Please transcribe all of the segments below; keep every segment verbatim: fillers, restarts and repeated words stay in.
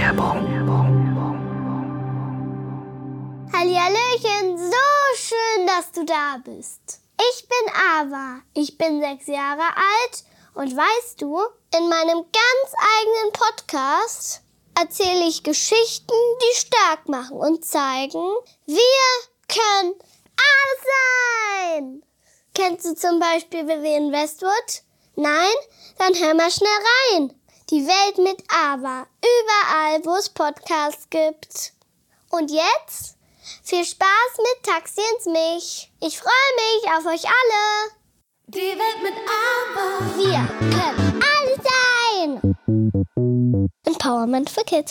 Hallihallöchen, so schön, dass du da bist. Ich bin Ava, ich bin sechs Jahre alt und weißt du, in meinem ganz eigenen Podcast erzähle ich Geschichten, die stark machen und zeigen, wir können alles sein. Kennst du zum Beispiel Vivienne Westwood? Nein? Dann hör mal schnell rein. Die Welt mit Ava, überall, wo es Podcasts gibt. Und jetzt viel Spaß mit Taxi ins Mich. Ich freue mich auf euch alle. Die Welt mit Ava. Wir können alles sein. Empowerment für Kids.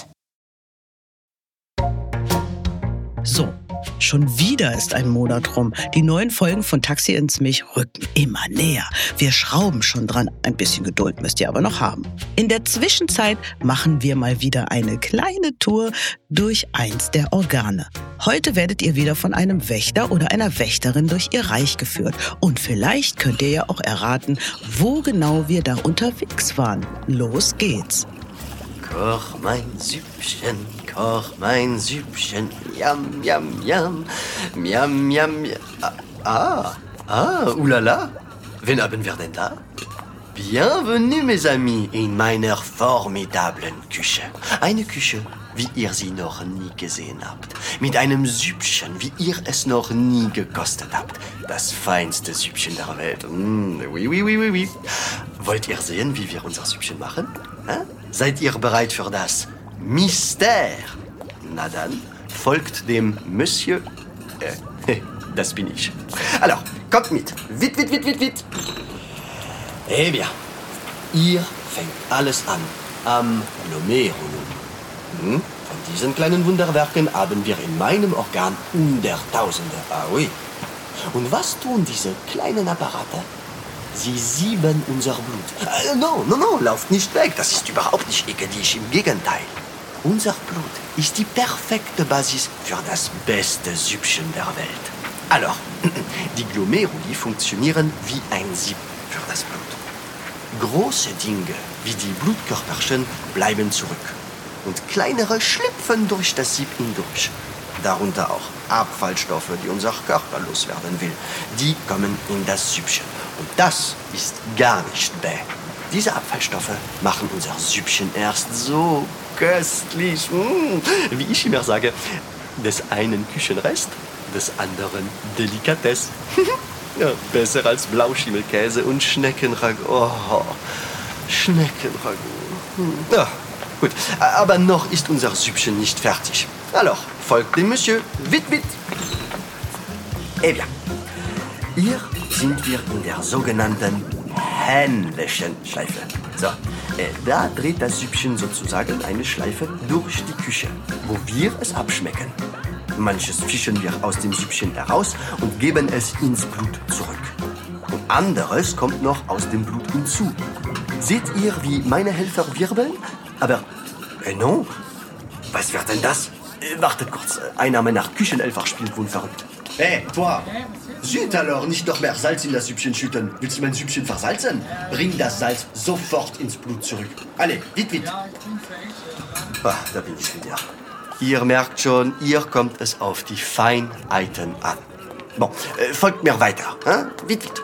So, schon wieder ist ein Monat rum. Die neuen Folgen von Taxi ins Mich rücken immer näher. Wir schrauben schon dran. Ein bisschen Geduld müsst ihr aber noch haben. In der Zwischenzeit machen wir mal wieder eine kleine Tour durch eins der Organe. Heute werdet ihr wieder von einem Wächter oder einer Wächterin durch ihr Reich geführt. Und vielleicht könnt ihr ja auch erraten, wo genau wir da unterwegs waren. Los geht's. Koch mein Süppchen, koch mein Süppchen, yam, yam, yam, miam, miam, miam. Ah, ah, oulala, wen haben wir denn da? Bienvenue, mes amis, in meiner formidablen Küche. Eine Küche, wie ihr sie noch nie gesehen habt. Mit einem Süppchen, wie ihr es noch nie gekostet habt. Das feinste Süppchen der Welt. Mm, oui, oui, oui, oui, oui. Wollt ihr sehen, wie wir unser Süppchen machen? Hä? Seid ihr bereit für das Mystère? Na dann, folgt dem Monsieur. Äh, das bin ich. Alors, kommt mit. Vite, vite, vite, vite, vite. Eh bien, hier fängt alles an. Am Glomerulum. Hm? Von diesen kleinen Wunderwerken haben wir in meinem Organ Hunderttausende. Ah oui. Und was tun diese kleinen Apparate? Sie sieben unser Blut. Äh, no, no, no, lauft nicht weg. Das ist überhaupt nicht ekelig. Im Gegenteil. Unser Blut ist die perfekte Basis für das beste Süppchen der Welt. Alors, die Glomeruli funktionieren wie ein Sieb für das Blut. Große Dinge wie die Blutkörperchen bleiben zurück. Und kleinere schlüpfen durch das Sieb hindurch. Darunter auch Abfallstoffe, die unser Körper loswerden will. Die kommen in das Süppchen. Und das ist gar nicht bäh. Diese Abfallstoffe machen unser Süppchen erst so köstlich. Mmh. Wie ich immer sage, des einen Küchenrest, des anderen Delikatesse. Ja, besser als Blauschimmelkäse und Schneckenragout. Oh, Schneckenragout. Hm. Ja, gut, aber noch ist unser Süppchen nicht fertig. Alors, folgt dem Monsieur. Vite, vite. Eh bien, hier sind wir in der sogenannten Händeschenschleife. So, äh, da dreht das Süppchen sozusagen eine Schleife durch die Küche, wo wir es abschmecken. Manches fischen wir aus dem Süppchen heraus und geben es ins Blut zurück. Und anderes kommt noch aus dem Blut hinzu. Seht ihr, wie meine Helfer wirbeln? Aber, äh, non. Was wird denn das? Äh, wartet kurz, einer meiner Küchenelfer spielt wohl verrückt. Hey, toi! Zut alors, nicht noch mehr Salz in das Süppchen schütten. Willst du mein Süppchen versalzen? Bring das Salz sofort ins Blut zurück. Allez, vite, vite. Ah, da bin ich wieder. Ihr merkt schon, hier kommt es auf die Feinheiten an. Bon, äh, folgt mir weiter. Hein? Vite, vite.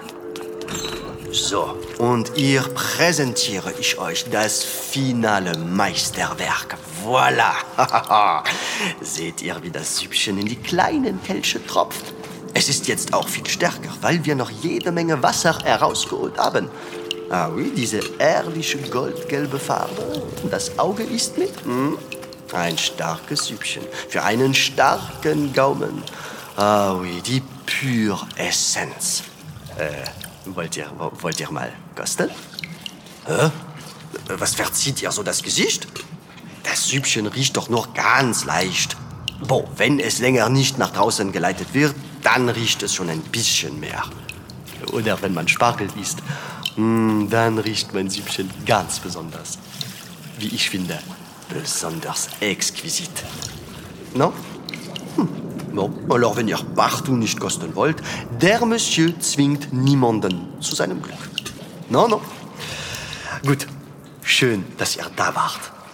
So, und hier präsentiere ich euch das finale Meisterwerk. Voilà! Seht ihr, wie das Süppchen in die kleinen Kelche tropft? Es ist jetzt auch viel stärker, weil wir noch jede Menge Wasser herausgeholt haben. Ah oui, diese herrliche goldgelbe Farbe. Das Auge isst mit. Hm? Ein starkes Süppchen für einen starken Gaumen. Ah oui, die pure Essenz. Äh, wollt ihr, wollt ihr mal kosten? Hä? Was verzieht ihr so das Gesicht? Das Süppchen riecht doch nur ganz leicht. Boah, wenn es länger nicht nach draußen geleitet wird, dann riecht es schon ein bisschen mehr. Oder wenn man Spargel isst, dann riecht mein Süppchen ganz besonders. Wie ich finde, besonders exquisit. Non? Hm. Bon, alors wenn ihr partout nicht kosten wollt, der Monsieur zwingt niemanden zu seinem Glück. Non, non. Gut, schön, dass ihr da wart.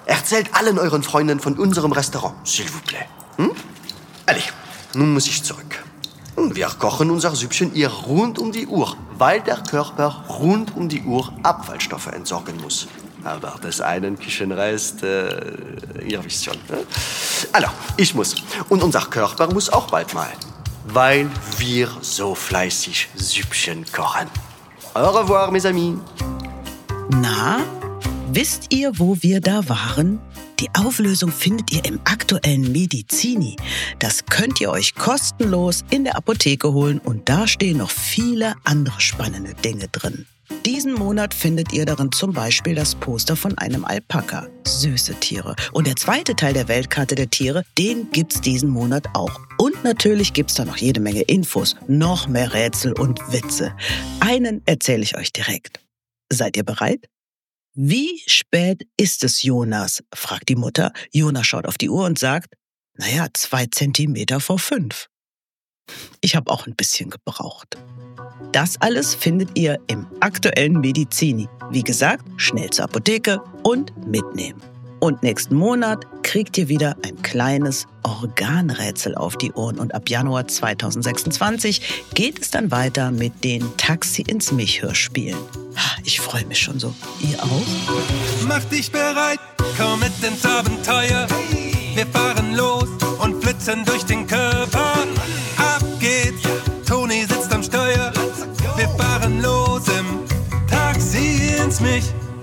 erzählt allen euren Freunden von unserem Restaurant, s'il vous plaît. Hm? Allez, nun muss ich zurück. Wir kochen unser Süppchen hier rund um die Uhr, weil der Körper rund um die Uhr Abfallstoffe entsorgen muss. Aber das einen Küchenrest, äh, ihr wisst schon. Ne? Also, ich muss. Und unser Körper muss auch bald mal. Weil wir so fleißig Süppchen kochen. Au revoir, mes amis. Na, wisst ihr, wo wir da waren? Die Auflösung findet ihr im aktuellen Medizini. Das könnt ihr euch kostenlos in der Apotheke holen und da stehen noch viele andere spannende Dinge drin. Diesen Monat findet ihr darin zum Beispiel das Poster von einem Alpaka. Süße Tiere. Und der zweite Teil der Weltkarte der Tiere, den gibt's diesen Monat auch. Und natürlich gibt's da noch jede Menge Infos, noch mehr Rätsel und Witze. Einen erzähle ich euch direkt. Seid ihr bereit? Wie spät ist es, Jonas? Fragt die Mutter. Jonas schaut auf die Uhr und sagt, naja, zwei Zentimeter vor fünf. Ich habe auch ein bisschen gebraucht. Das alles findet ihr im aktuellen Medizini. Wie gesagt, schnell zur Apotheke und mitnehmen. Und nächsten Monat kriegt ihr wieder ein kleines Organrätsel auf die Ohren. Und ab Januar zweitausendsechsundzwanzig geht es dann weiter mit den Taxi ins Mich-Hörspielen. Ich freue mich schon so. Ihr auch? Mach dich bereit, komm mit ins Abenteuer. Wir fahren los und flitzen durch den Körper. Ab geht's, Toni sitzt am Steuer. Wir fahren los im Taxi ins Mich.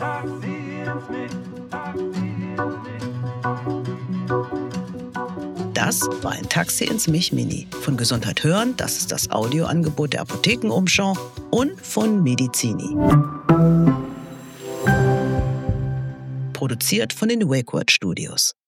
Das war ein Taxi ins Mich-Mini. Von Gesundheit hören, das ist das Audioangebot der Apothekenumschau und von Medizini. Produziert von den WakeWord Studios.